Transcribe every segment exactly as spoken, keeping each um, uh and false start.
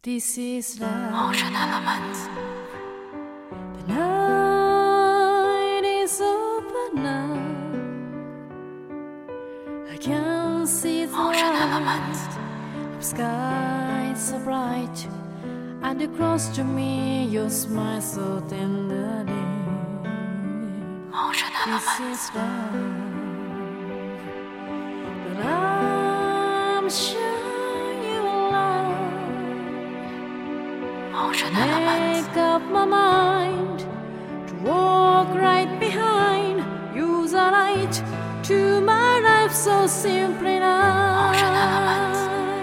This is love. Ocean elements. The night is open now. I can see the Ocean light elements. of sky so bright, and across to me your smile so tenderly. Ocean elements. This is love. But I'm sure you love. Ocean elements. Make up my mind to walk right behind. Use a light to my life so simply now. Ocean elements.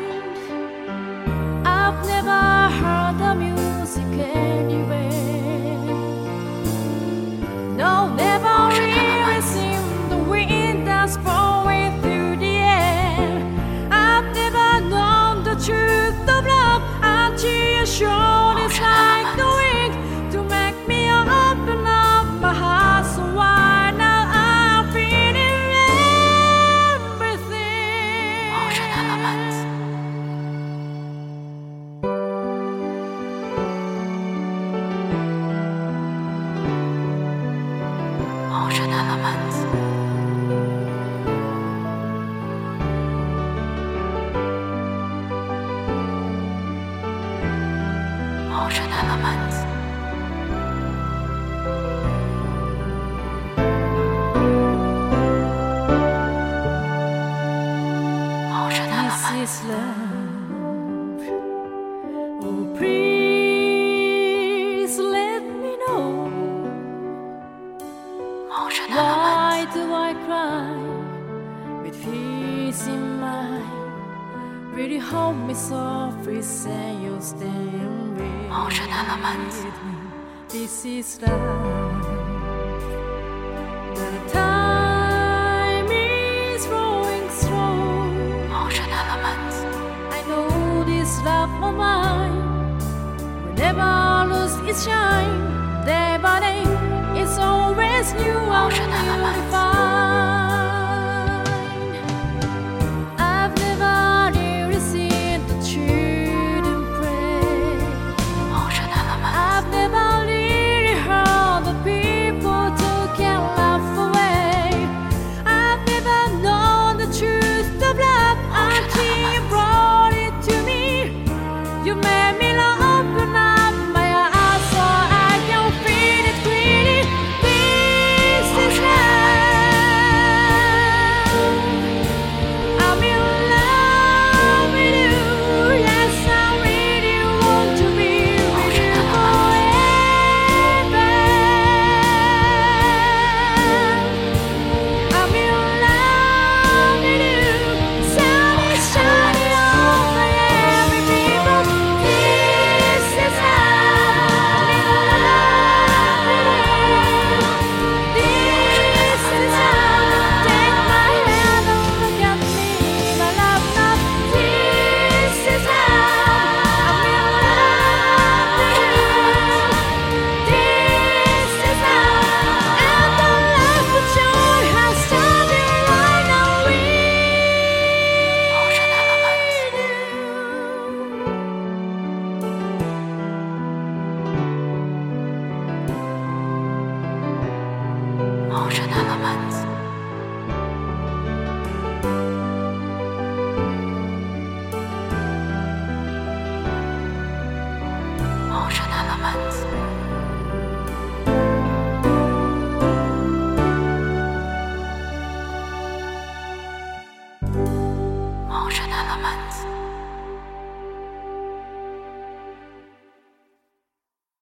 I've never heard the music anywhere. No, never Ocean really elements. seen the wind that's blowing through the air. I've never known the truth of love until you showed it's Ocean like the elements. wind to make me open up my heart so wide. Now I'm feeling everything. Ocean elements. Ocean elements. Ocean elements. Ocean This elements. is love. Oh, please let me know. Ocean elements. Why do I cry with peace in mind? Will you hold me softly, say you'll stay with Ocean elements. me? This is love. The time is flowing slow. Ocean elements. I know this love of mine will never lose its shine. Day by day, it's always new and Ocean elements. beautified. I've never really seen the children pray. Ocean elements. I've never really heard the people took their love away. I've never known the truth of love until you brought it to me. You made me open up my eyes so I can feel it clearly. This is love. I'm in love with you. Yes, I really want to be with you forever. I'm in love with you. Sun is shining over every people. This is love. I'm in love with you. This is love. Take my hand and look at me, my love, love. This is love. I'm in love with you. This is love. And the love of joy has started right now Ocean elements. Ocean elements. Ocean elements. Ocean elements.